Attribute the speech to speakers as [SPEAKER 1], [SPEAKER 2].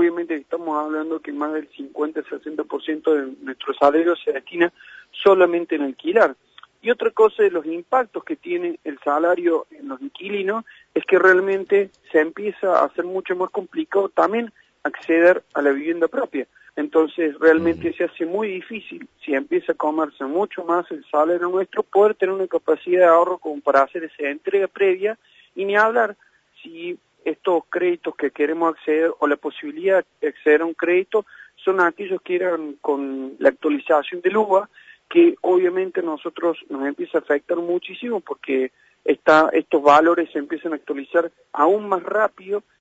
[SPEAKER 1] obviamente estamos hablando que más del 50-60% de nuestro salario se destina solamente en alquilar. Y otra cosa de los impactos que tiene el salario en los inquilinos es que realmente se empieza a hacer mucho más complicado también acceder a la vivienda propia. Entonces realmente se hace muy difícil, si empieza a comerse mucho más el salario nuestro, poder tener una capacidad de ahorro como para hacer esa entrega previa, y ni hablar si estos créditos que queremos acceder o la posibilidad de acceder a un crédito son aquellos que eran con la actualización del UVA, que obviamente a nosotros nos empieza a afectar muchísimo porque estos valores se empiezan a actualizar aún más rápido